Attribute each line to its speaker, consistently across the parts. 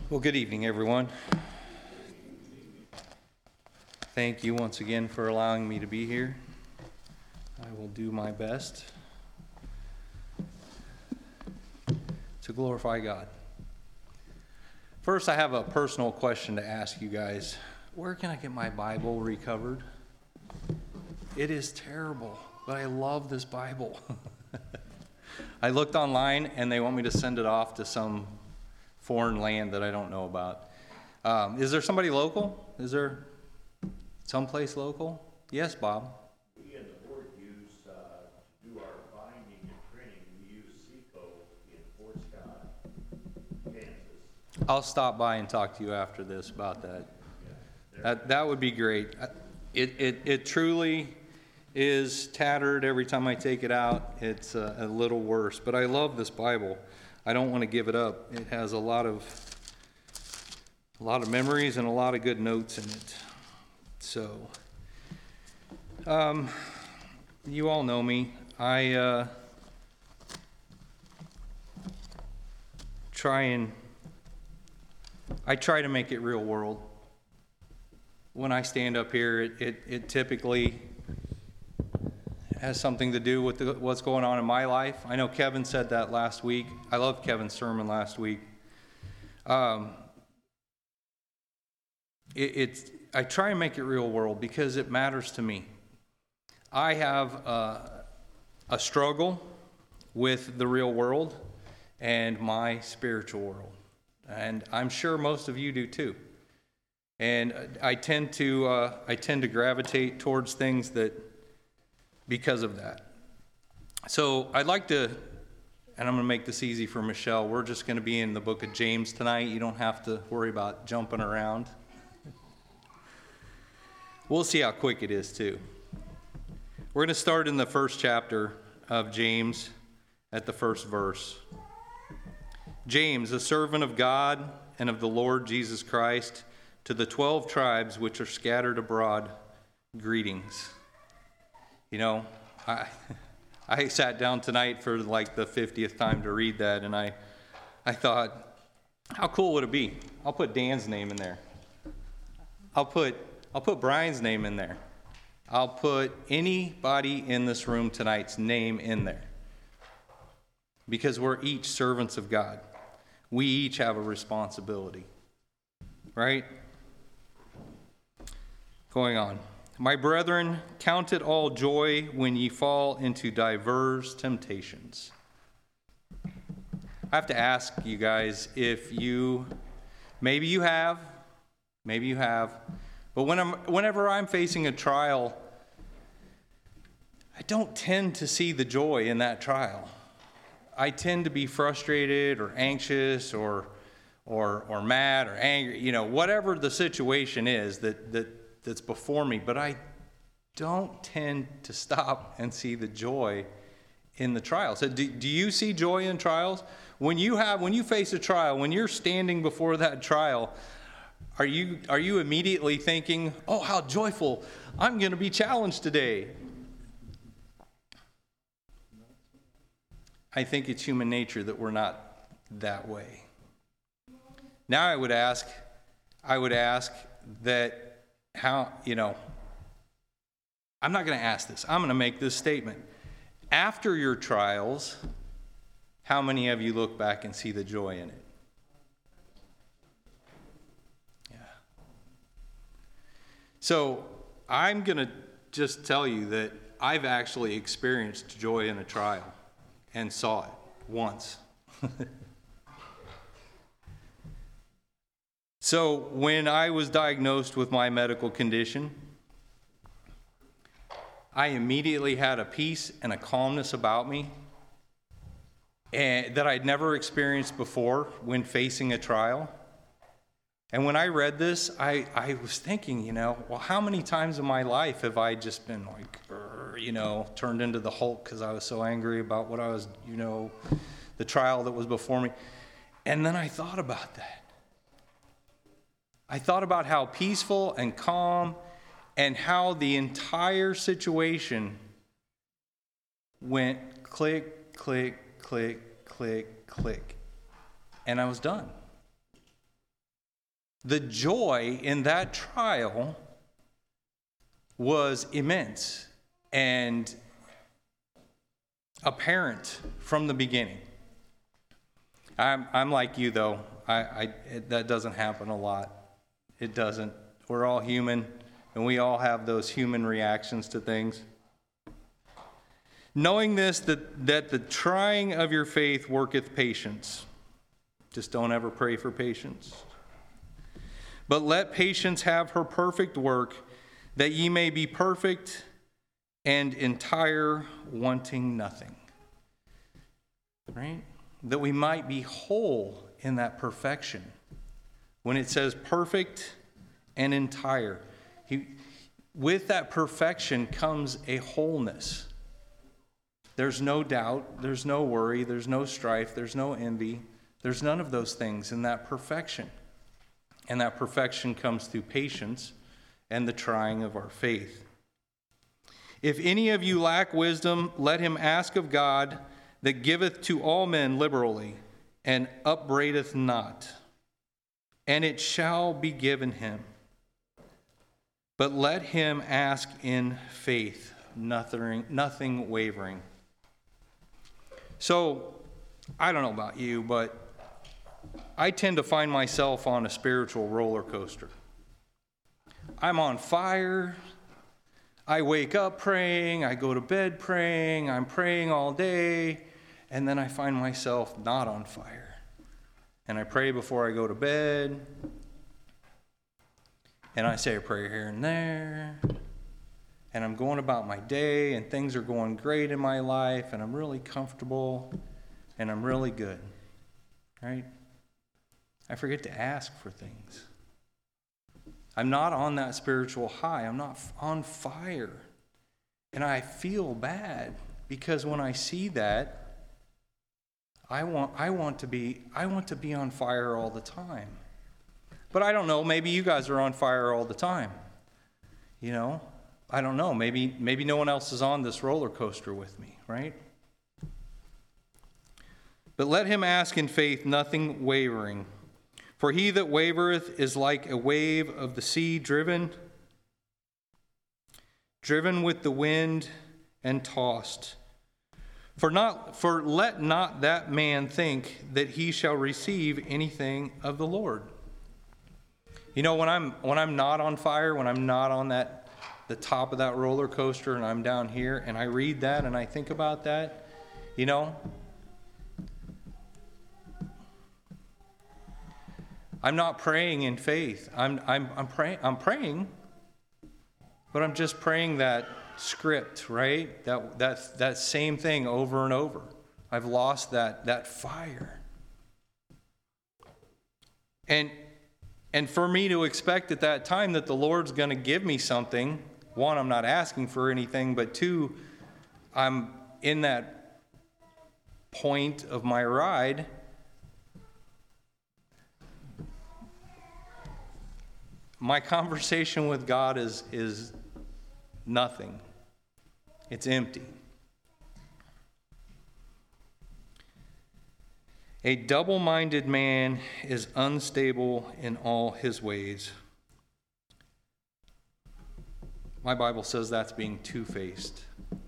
Speaker 1: Well, good evening, everyone. Thank you once again for allowing me to be here. I will do my best to glorify God. First, I have a personal question to ask you guys. Where can I get my Bible recovered? It is terrible, but I love this Bible. I looked online, and they want me to send it off to some foreign land that I don't know about. Is there somebody local? Is there someplace local? Yes, Bob.
Speaker 2: We in the board use, to do our binding and printing, we use Seco in Fort Scott, Kansas.
Speaker 1: I'll stop by and talk to you after this about that. That would be great. It truly is tattered every time I take it out. It's a little worse, but I love this Bible. I don't want to give it up. It has a lot of memories and a lot of good notes in it. So, you all know me. I try to make it real world. When I stand up here, it typically has something to do with what's going on in my life. I know Kevin said that last week. I loved Kevin's sermon last week. I try and make it real world because it matters to me. I have a struggle with the real world and my spiritual world, and I'm sure most of you do too. And I tend to gravitate towards things that because of that. So I'd like to, and I'm going to make this easy for Michelle, we're just going to be in the book of James tonight. You don't have to worry about jumping around. We'll see how quick it is too. We're going to start in the first chapter of James at the first verse. James, a servant of God and of the Lord Jesus Christ, to the 12 tribes which are scattered abroad, greetings. You know, I sat down tonight for like the 50th time to read that, and I thought, how cool would it be? I'll put Dan's name in there. I'll put Brian's name in there. I'll put anybody in this room tonight's name in there. Because we're each servants of God. We each have a responsibility. Right? Going on. My brethren, count it all joy when ye fall into diverse temptations. I have to ask you guys if maybe you have, but whenever I'm facing a trial, I don't tend to see the joy in that trial. I tend to be frustrated or anxious or mad or angry, whatever the situation is that's before me, but I don't tend to stop and see the joy in the trials. So do you see joy in trials? When you face a trial, when you're standing before that trial, are you immediately thinking, oh, how joyful, I'm going to be challenged today? I think it's human nature that we're not that way. Now I would ask that how, I'm not going to ask this. I'm going to make this statement. After your trials, how many of you look back and see the joy in it? Yeah. So I'm going to just tell you that I've actually experienced joy in a trial and saw it once. So when I was diagnosed with my medical condition, I immediately had a peace and a calmness about me and that I'd never experienced before when facing a trial. And when I read this, I was thinking, well, how many times in my life have I just been like, turned into the Hulk because I was so angry about what I was, the trial that was before me. And then I thought about that. I thought about how peaceful and calm and how the entire situation went click, click, click, click, click. And I was done. the joy in that trial was immense and apparent from the beginning. I'm like you, though. That doesn't happen a lot. It doesn't. We're all human, and we all have those human reactions to things. Knowing this, that the trying of your faith worketh patience. Just don't ever pray for patience. But let patience have her perfect work, that ye may be perfect and entire, wanting nothing. Right? That we might be whole in that perfection. When it says perfect and entire, with that perfection comes a wholeness. There's no doubt, there's no worry, there's no strife, there's no envy. There's none of those things in that perfection. And that perfection comes through patience and the trying of our faith. If any of you lack wisdom, let him ask of God, that giveth to all men liberally, and upbraideth not, and it shall be given him. But let him ask in faith, nothing wavering. So, I don't know about you, but I tend to find myself on a spiritual roller coaster. I'm on fire. I wake up praying. I go to bed praying. I'm praying all day. And then I find myself not on fire. And I pray before I go to bed. And I say a prayer here and there. And I'm going about my day, and things are going great in my life, and I'm really comfortable, and I'm really good. Right? I forget to ask for things. I'm not on that spiritual high. I'm not on fire. And I feel bad because when I see that, I want to be on fire all the time. But I don't know, maybe you guys are on fire all the time. You know? I don't know. Maybe no one else is on this roller coaster with me, right? But let him ask in faith, nothing wavering. For he that wavereth is like a wave of the sea driven with the wind and tossed. For let not that man think that he shall receive anything of the Lord. You know, when I'm not on fire, when I'm not on the top of that roller coaster and I'm down here and I read that and I think about that, you know, I'm not praying in faith. I'm praying, but I'm just praying that script, right? That same thing over and over. I've lost that fire. And for me to expect at that time that the Lord's going to give me something, one, I'm not asking for anything, but two, I'm in that point of my ride. My conversation with God is nothing. It's empty. A double-minded man is unstable in all his ways. My Bible says that's being two-faced.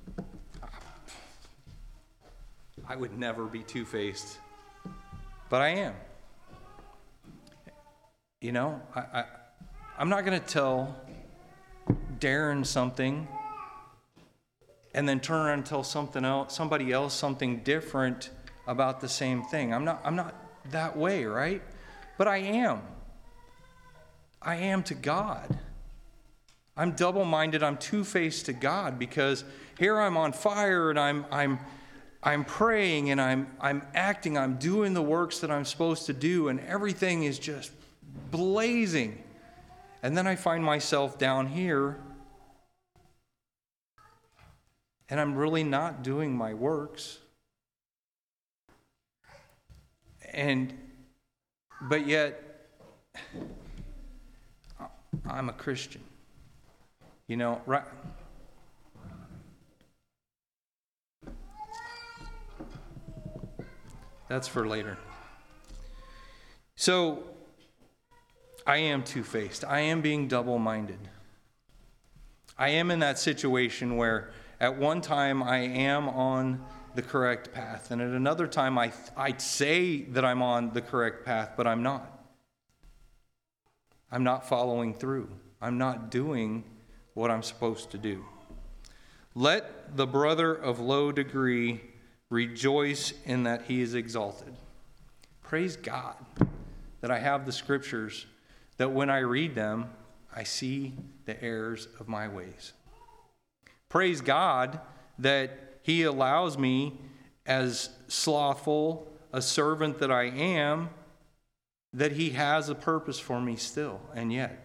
Speaker 1: I would never be two-faced, but I am. You know, I'm not going to tell Darren something and then turn around and tell somebody else something different about the same thing. I'm not that way, right? But I am. I am to God. I'm double-minded. I'm two-faced to God because here I'm on fire and I'm praying and I'm acting. I'm doing the works that I'm supposed to do, and everything is just blazing. And then I find myself down here, and I'm really not doing my works. But yet, I'm a Christian. You know, right? That's for later. So, I am two-faced. I am being double-minded. I am in that situation where at one time I am on the correct path, and at another time I say that I'm on the correct path, but I'm not. I'm not following through. I'm not doing what I'm supposed to do. Let the brother of low degree rejoice in that he is exalted. Praise God that I have the scriptures, that when I read them, I see the errors of my ways. Praise God that he allows me, as slothful a servant that I am, that he has a purpose for me still, and yet.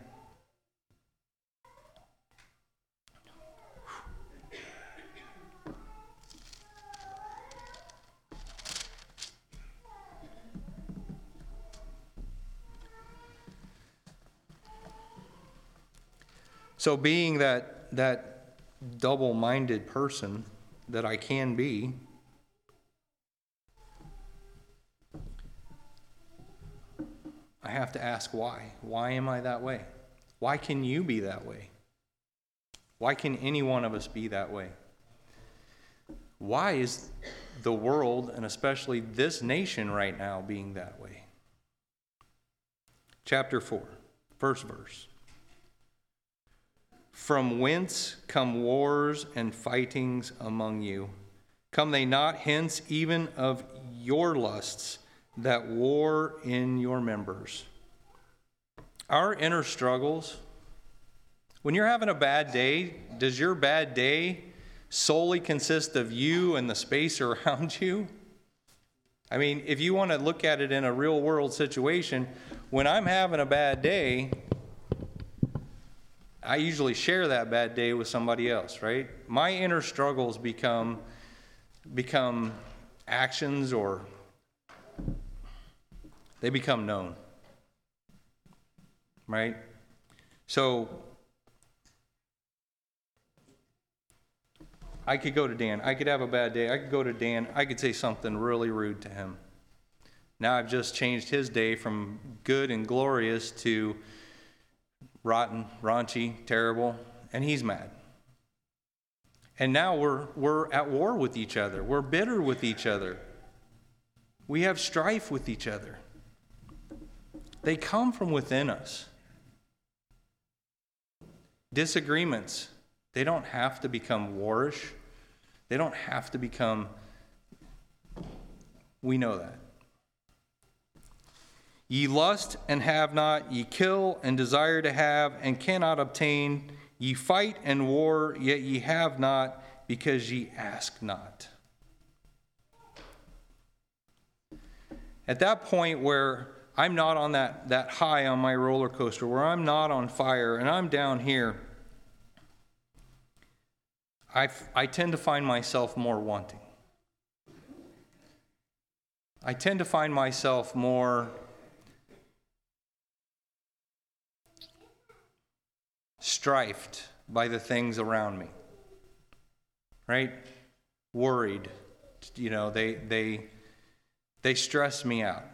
Speaker 1: So being that double-minded person that I can be, I have to ask why. Why am I that way? Why can you be that way? Why can any one of us be that way? Why is the world, and especially this nation right now, being that way? Chapter 4, first verse. From whence come wars and fightings among you? Come they not hence even of your lusts that war in your members? Our inner struggles, when you're having a bad day, does your bad day solely consist of you and the space around you? I mean, if you want to look at it in a real world situation, when I'm having a bad day, I usually share that bad day with somebody else, right? My inner struggles become actions, or they become known, right? So I could go to Dan. I could have a bad day. I could go to Dan. I could say something really rude to him. Now I've just changed his day from good and glorious to rotten, raunchy, terrible, and he's mad. And now we're at war with each other. We're bitter with each other. We have strife with each other. They come from within us. Disagreements, they don't have to become warish. They don't have to become, we know that. Ye lust and have not, ye kill and desire to have and cannot obtain. Ye fight and war, yet ye have not, because ye ask not. At that point where I'm not on that high on my roller coaster, where I'm not on fire and I'm down here, I tend to find myself more wanting. I tend to find myself more strifed by the things around me, right? Worried, they stress me out.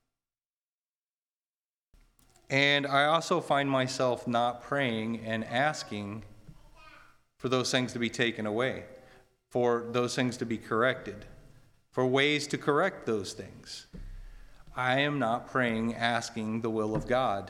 Speaker 1: And I also find myself not praying and asking for those things to be taken away, for those things to be corrected, for ways to correct those things. I am not praying, asking the will of God.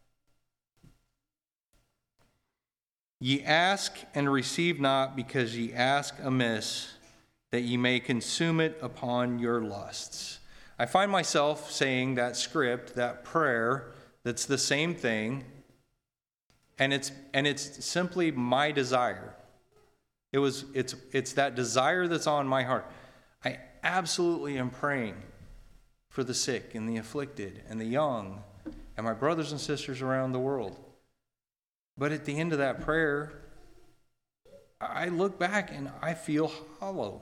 Speaker 1: Ye ask and receive not, because ye ask amiss, that ye may consume it upon your lusts. I find myself saying that script, that prayer, that's the same thing, and it's simply my desire. It's that desire that's on my heart. I absolutely am praying for the sick and the afflicted and the young and my brothers and sisters around the world. But at the end of that prayer, I look back and I feel hollow.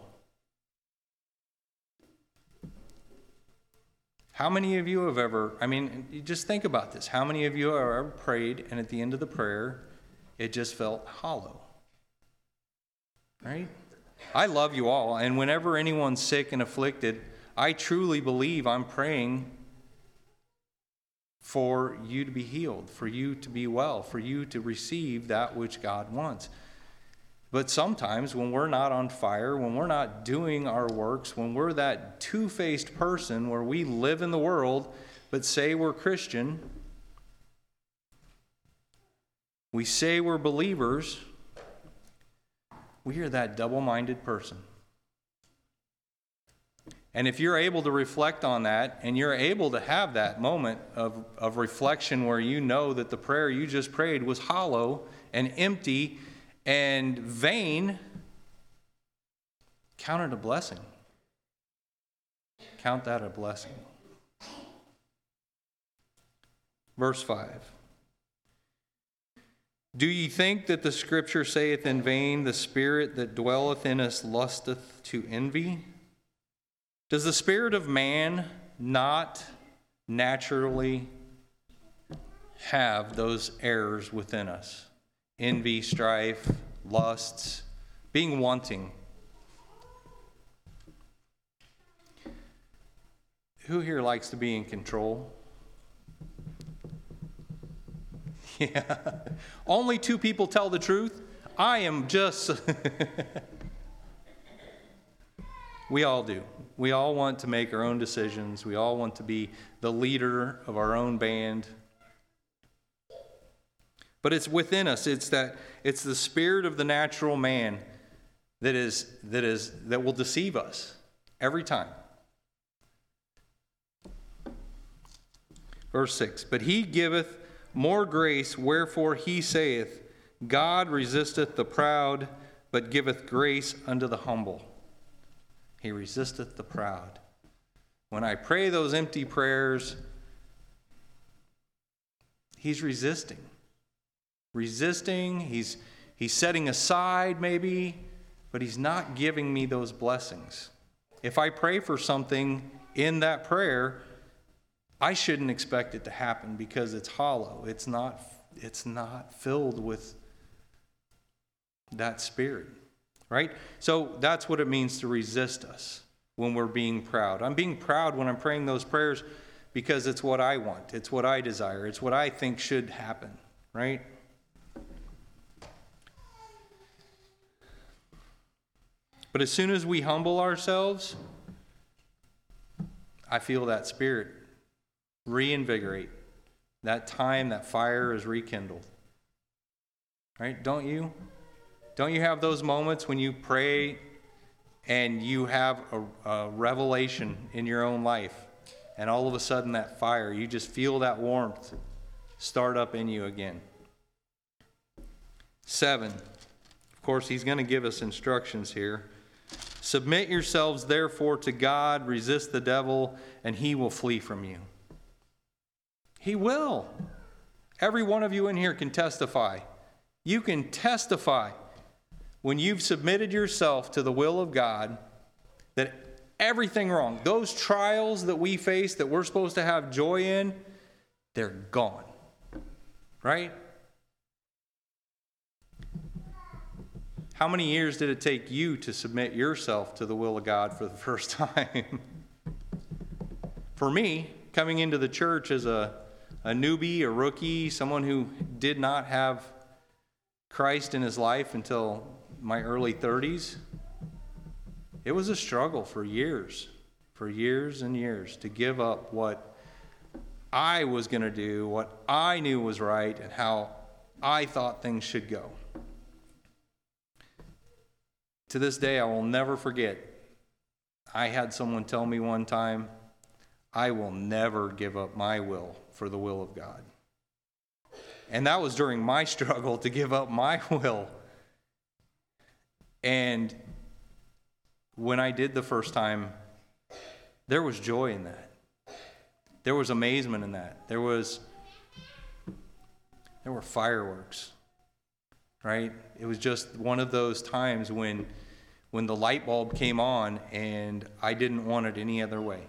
Speaker 1: How many of you have ever, you just think about this. How many of you have ever prayed and at the end of the prayer, it just felt hollow? Right? I love you all, and whenever anyone's sick and afflicted, I truly believe I'm praying for you to be healed, for you to be well, for you to receive that which God wants. But sometimes when we're not on fire, when we're not doing our works, when we're that two-faced person where we live in the world but say we're Christian, we say we're believers, we are that double-minded person. And if you're able to reflect on that, and you're able to have that moment of reflection where you know that the prayer you just prayed was hollow and empty and vain, count it a blessing. Count that a blessing. Verse 5. Do ye think that the Scripture saith in vain, the Spirit that dwelleth in us lusteth to envy? Does the spirit of man not naturally have those errors within us? Envy, strife, lusts, being wanting. Who here likes to be in control? Yeah. Only 2 people tell the truth. I am just... We all do. We all want to make our own decisions. We all want to be the leader of our own band. But it's within us. It's the spirit of the natural man that will deceive us every time. Verse 6. But he giveth more grace, wherefore he saith, God resisteth the proud, but giveth grace unto the humble. He resisteth the proud. When I pray those empty prayers, he's resisting. He's setting aside maybe, but he's not giving me those blessings. If I pray for something in that prayer, I shouldn't expect it to happen because it's hollow. It's not filled with that spirit. Right? So that's what it means to resist us when we're being proud. I'm being proud when I'm praying those prayers because it's what I want. It's what I desire. It's what I think should happen. Right? But as soon as we humble ourselves, I feel that spirit reinvigorate. That time, that fire is rekindled. Right? Don't you? Don't you have those moments when you pray and you have a revelation in your own life, and all of a sudden that fire, you just feel that warmth start up in you again? 7. Of course, he's going to give us instructions here. Submit yourselves therefore to God, resist the devil, and he will flee from you. He will. Every one of you in here can testify. You can testify when you've submitted yourself to the will of God, that everything wrong, those trials that we face that we're supposed to have joy in, they're gone. Right? How many years did it take you to submit yourself to the will of God for the first time? For me, coming into the church as a newbie, a rookie, someone who did not have Christ in his life until my early 30s, it was a struggle for years and years to give up what I was going to do, what I knew was right, and how I thought things should go. To this day, I will never forget, I had someone tell me one time, I will never give up my will for the will of God. And that was during my struggle to give up my will. And when I did the first time, there was joy in that. There was amazement in that. There were fireworks, right? It was just one of those times when the light bulb came on and I didn't want it any other way.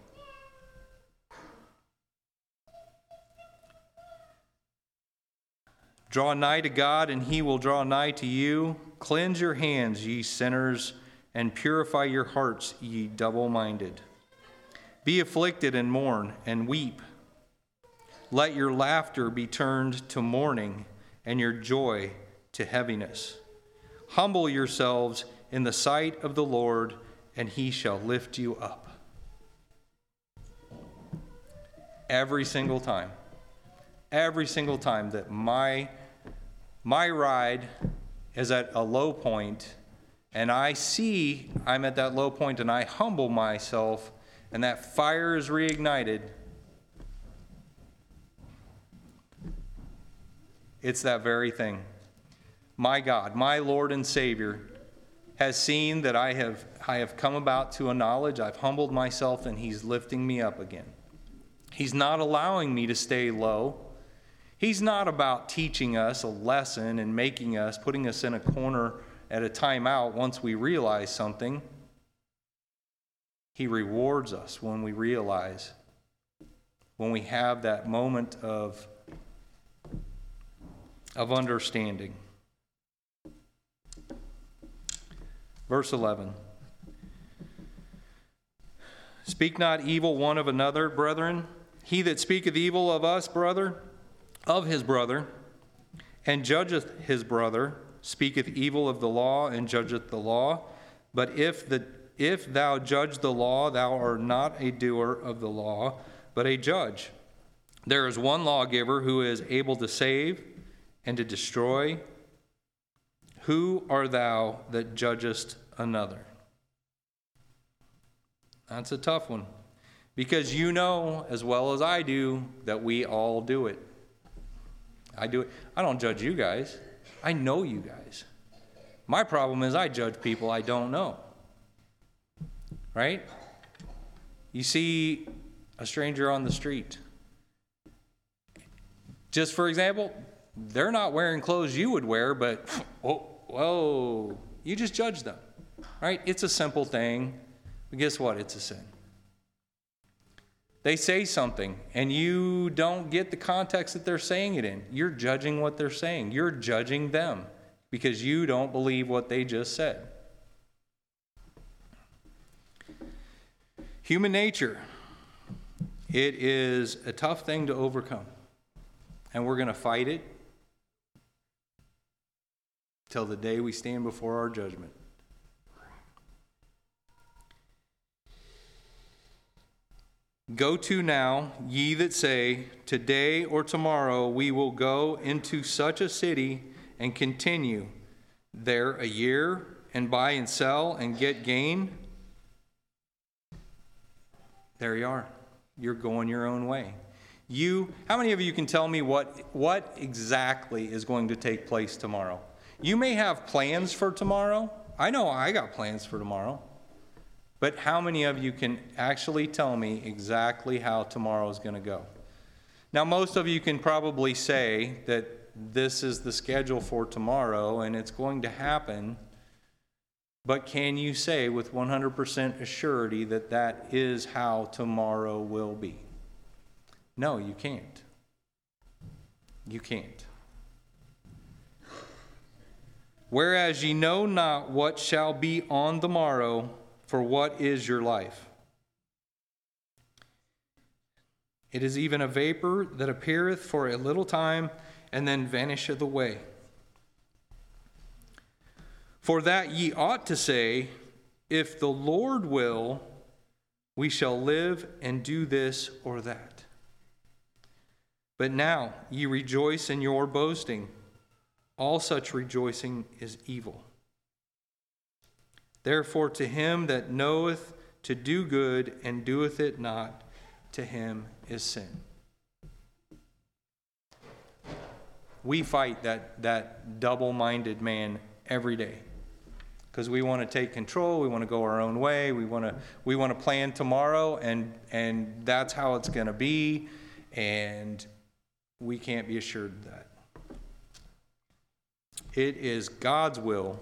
Speaker 1: Draw nigh to God, and he will draw nigh to you. Cleanse your hands, ye sinners, and purify your hearts, ye double-minded. Be afflicted and mourn and weep. let your laughter be turned to mourning and your joy to heaviness. Humble yourselves in the sight of the Lord, and he shall lift you up. Every single time that my ride is at a low point, and I see I'm at that low point, and I humble myself, and that fire is reignited, it's that very thing. My God, my Lord and Savior, has seen that I have come about to a knowledge, I've humbled myself, and he's lifting me up again. He's not allowing me to stay low. He's not about teaching us a lesson and putting us in a corner at a timeout once we realize something. He rewards us when we realize, when we have that moment of understanding. Verse 11. Speak not evil one of another, brethren. He that speaketh evil of his brother, and judgeth his brother, speaketh evil of the law, and judgeth the law. But if thou judge the law, thou art not a doer of the law, but a judge. There is one lawgiver who is able to save and to destroy. Who art thou that judgest another? That's a tough one, because you know as well as I do that we all do it. I do it. I don't judge you guys. I know you guys. My problem is I judge people I don't know. Right? You see a stranger on the street. Just for example, they're not wearing clothes you would wear, but whoa, you just judge them. Right? It's a simple thing. But guess what? It's a sin. They say something, and you don't get the context that they're saying it in. You're judging what they're saying. You're judging them because you don't believe what they just said. Human nature. It is a tough thing to overcome. And we're going to fight it till the day we stand before our judgment. Go to now, ye that say, today or tomorrow we will go into such a city and continue there a year and buy and sell and get gain. There you are. You're going your own way. How many of you can tell me what exactly is going to take place tomorrow? You may have plans for tomorrow. I know I got plans for tomorrow. But how many of you can actually tell me exactly how tomorrow is going to go? Now, most of you can probably say that this is the schedule for tomorrow and it's going to happen. But can you say with 100% assurity that that is how tomorrow will be? No, you can't. You can't. Whereas ye know not what shall be on the morrow, for what is your life? It is even a vapor that appeareth for a little time, and then vanisheth away. For that ye ought to say, if the Lord will, we shall live and do this or that. But now ye rejoice in your boasting. All such rejoicing is evil. Therefore, to him that knoweth to do good and doeth it not, to him is sin. We fight that double-minded man every day because we want to take control. We want to go our own way. We want to plan tomorrow, and that's how it's going to be, and we can't be assured of that. It is God's will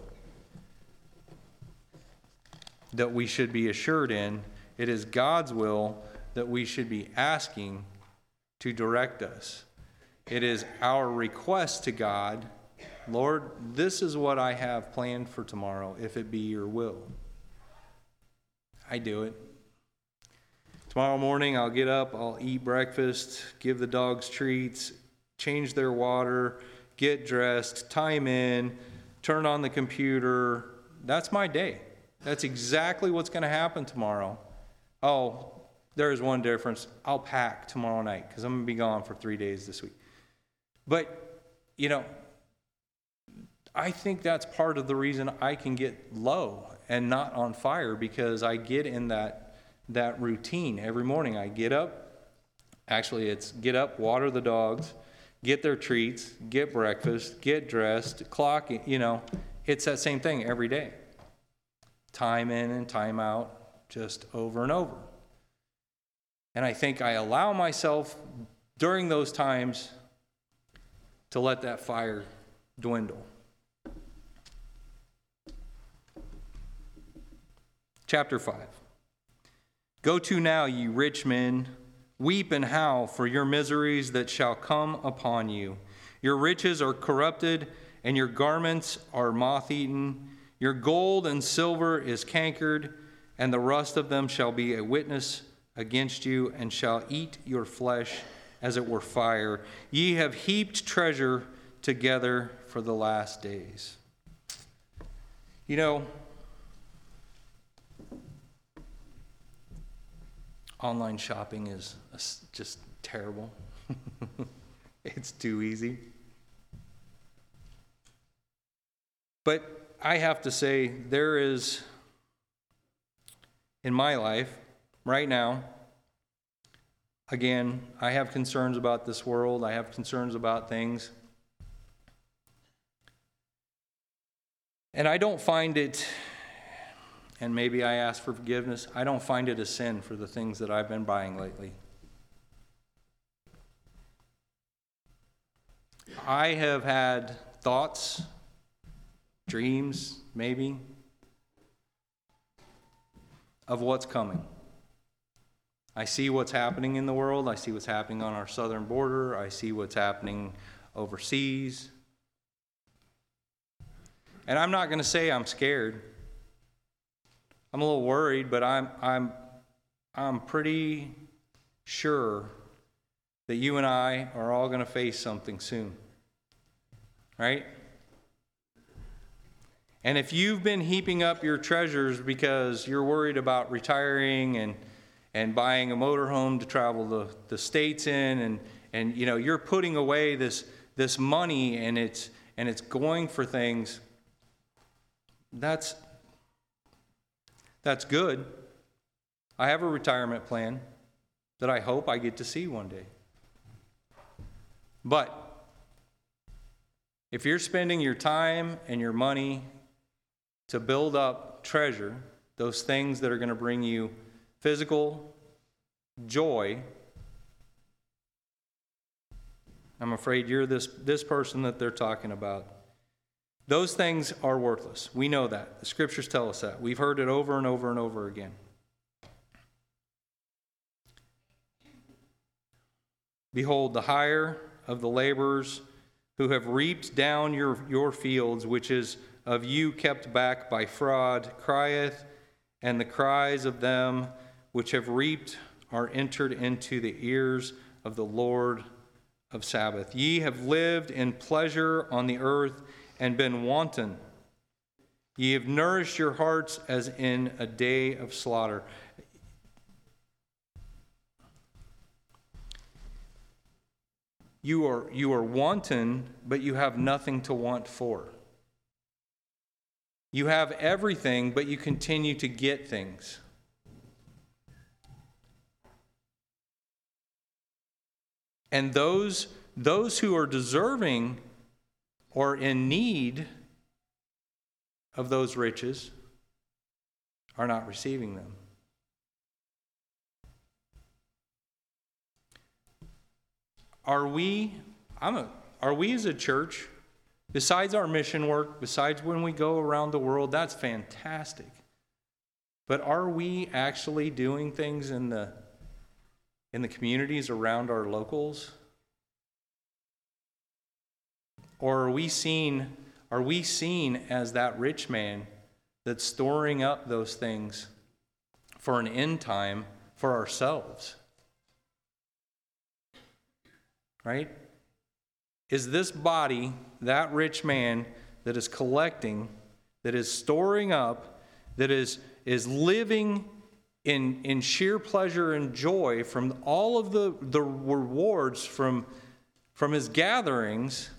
Speaker 1: that we should be assured in. It is God's will that we should be asking to direct us. It is our request to God, Lord, this is what I have planned for tomorrow, if it be your will. I do it. Tomorrow morning, I'll get up, I'll eat breakfast, give the dogs treats, change their water, get dressed, time in, turn on the computer. That's my day. That's exactly what's going to happen tomorrow. Oh, there's one difference. I'll pack tomorrow night because I'm going to be gone for 3 days this week. But, I think that's part of the reason I can get low and not on fire, because I get in that routine every morning. I get up. Actually, it's get up, water the dogs, get their treats, get breakfast, get dressed, clock, it's that same thing every day. Time in and time out, just over and over. And I think I allow myself during those times to let that fire dwindle. Chapter 5. Go to now, ye rich men, weep and howl for your miseries that shall come upon you. Your riches are corrupted, and your garments are moth-eaten. Your gold and silver is cankered, and the rust of them shall be a witness against you, and shall eat your flesh as it were fire. Ye have heaped treasure together for the last days. Online shopping is just terrible. It's too easy. But I have to say, there is, in my life, right now, again, I have concerns about this world. I have concerns about things. And I don't find it, and maybe I ask for forgiveness, I don't find it a sin for the things that I've been buying lately. I have had thoughts, dreams, maybe, of what's coming. I see what's happening in the world. I see what's happening on our southern border. I see what's happening overseas. And I'm not going to say I'm scared. I'm a little worried, but I'm pretty sure that you and I are all going to face something soon. Right? And if you've been heaping up your treasures because you're worried about retiring and buying a motorhome to travel the states in, and you're putting away this money and it's going for things, that's good. I have a retirement plan that I hope I get to see one day. But if you're spending your time and your money to build up treasure, those things that are going to bring you physical joy, I'm afraid you're this person that they're talking about. Those things are worthless. We know that. The scriptures tell us that. We've heard it over and over and over again. Behold, the hire of the laborers who have reaped down your fields, which is of you kept back by fraud, crieth, and the cries of them which have reaped are entered into the ears of the Lord of Sabaoth. Ye have lived in pleasure on the earth and been wanton. Ye have nourished your hearts as in a day of slaughter. You are wanton, but you have nothing to want for. You have everything, but you continue to get things. And those who are deserving or in need of those riches are not receiving them. Are we as a church, besides our mission work, besides when we go around the world, that's fantastic. But are we actually doing things in the communities around our locals? Or are we seen as that rich man that's storing up those things for an end time, for ourselves. Right? Is this body that rich man that is collecting, that is storing up, that is living in sheer pleasure and joy from all of the rewards from his gatherings,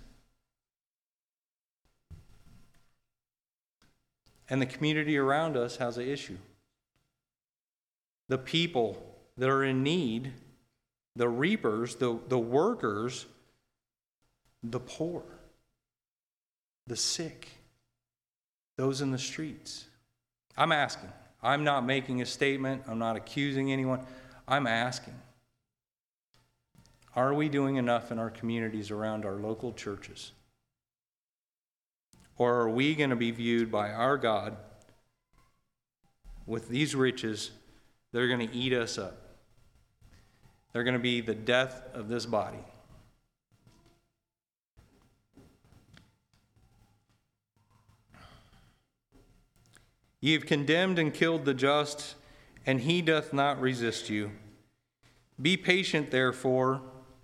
Speaker 1: and the community around us has an issue? The people that are in need, the reapers, the workers, the poor, the sick, those in the streets. I'm asking. I'm not making a statement. I'm not accusing anyone. I'm asking. Are we doing enough in our communities around our local churches? Or are we going to be viewed by our God with these riches that are going to eat us up? They're going to be the death of this body. Ye have condemned and killed the just, and he doth not resist you. Be patient, therefore,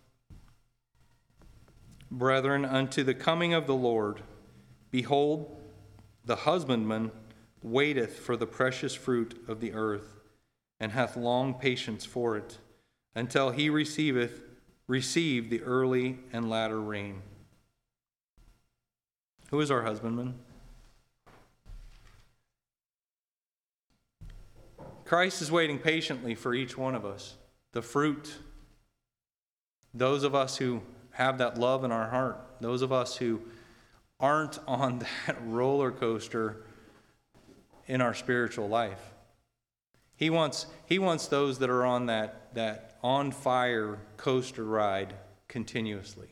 Speaker 1: brethren, unto the coming of the Lord. Behold, the husbandman waiteth for the precious fruit of the earth, and hath long patience for it, until he receive the early and latter rain. Who is our husbandman? Christ is waiting patiently for each one of us. The fruit, those of us who have that love in our heart, those of us who aren't on that roller coaster in our spiritual life. He wants those that are on that on fire coaster ride continuously.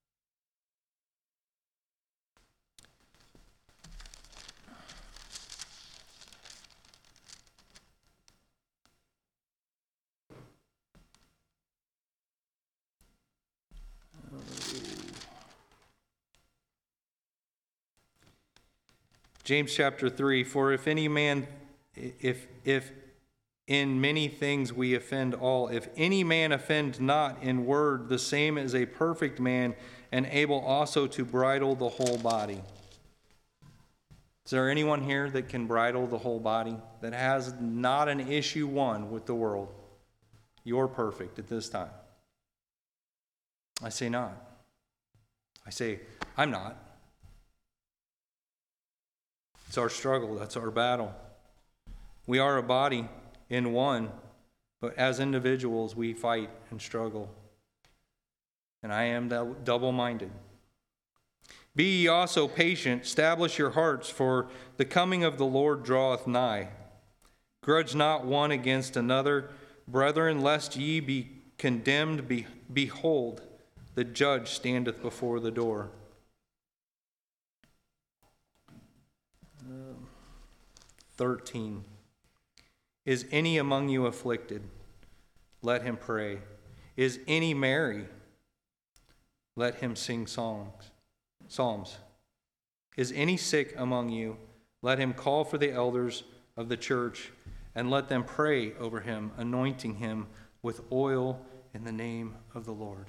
Speaker 1: James chapter 3, for if any man, if in many things we offend all, if any man offend not in word, the same is a perfect man, and able also to bridle the whole body. Is there anyone here that can bridle the whole body, that has not an issue one with the world? You're perfect at this time. I say not. I say, I'm not. It's our struggle. That's our battle. We are a body in one, but as individuals, we fight and struggle. And I am double-minded. Be ye also patient, establish your hearts, for the coming of the Lord draweth nigh. Grudge not one against another, brethren, lest ye be condemned. Behold, the judge standeth before the door. 13. Is any among you afflicted? Let him pray. Is any merry? Let him sing psalms. Is any sick among you? Let him call for the elders of the church, and let them pray over him, anointing him with oil in the name of the Lord.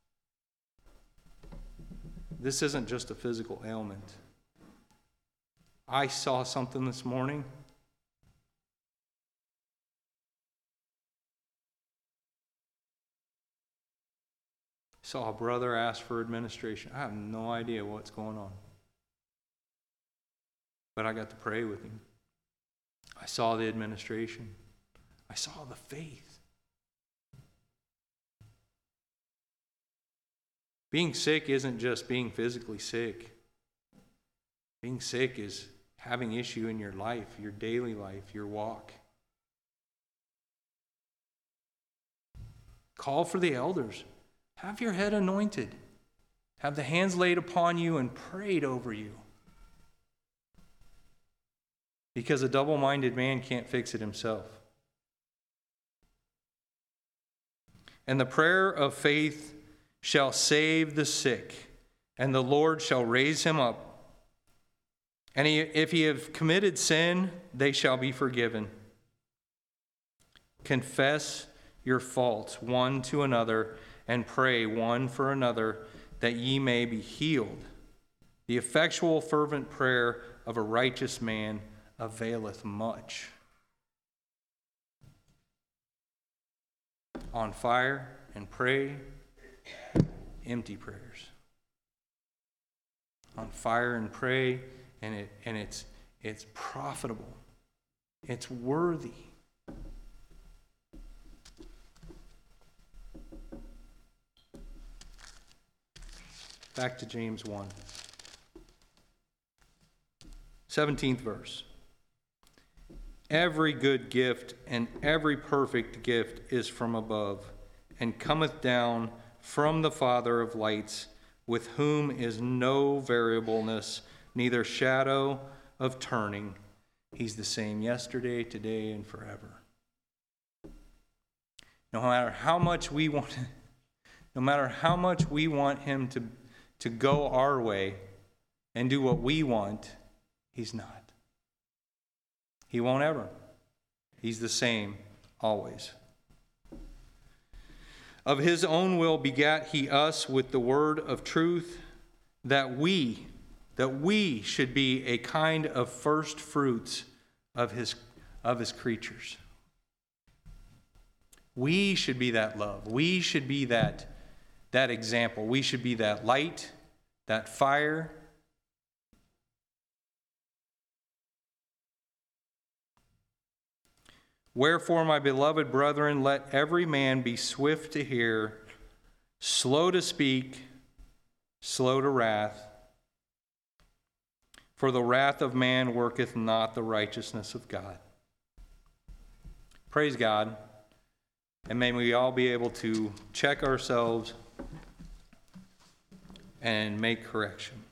Speaker 1: This isn't just a physical ailment. I saw something this morning. Saw a brother ask for administration. I have no idea what's going on. But I got to pray with him. I saw the administration. I saw the faith. Being sick isn't just being physically sick. Being sick is having issue in your life, your daily life, your walk. Call for the elders. Have your head anointed. Have the hands laid upon you and prayed over you. Because a double-minded man can't fix it himself. And the prayer of faith shall save the sick, and the Lord shall raise him up. And if he have committed sin, they shall be forgiven. Confess your faults one to another, and pray one for another, that ye may be healed. The effectual fervent prayer of a righteous man availeth much. On fire and pray, empty prayers. On fire and pray, and it's profitable. It's worthy. Back to James 1. 17th verse. Every good gift and every perfect gift is from above, and cometh down from the Father of lights, with whom is no variableness, neither shadow of turning. He's the same yesterday, today, and forever. No matter how much we want him to go our way and do what we want, he's not. He won't ever. He's the same always. Of his own will begat he us with the word of truth, that we should be a kind of first fruits of his creatures. We should be that love. We should be that example. We should be that light, that fire. Wherefore, my beloved brethren, let every man be swift to hear, slow to speak, slow to wrath. For the wrath of man worketh not the righteousness of God. Praise God. And may we all be able to check ourselves and make correction.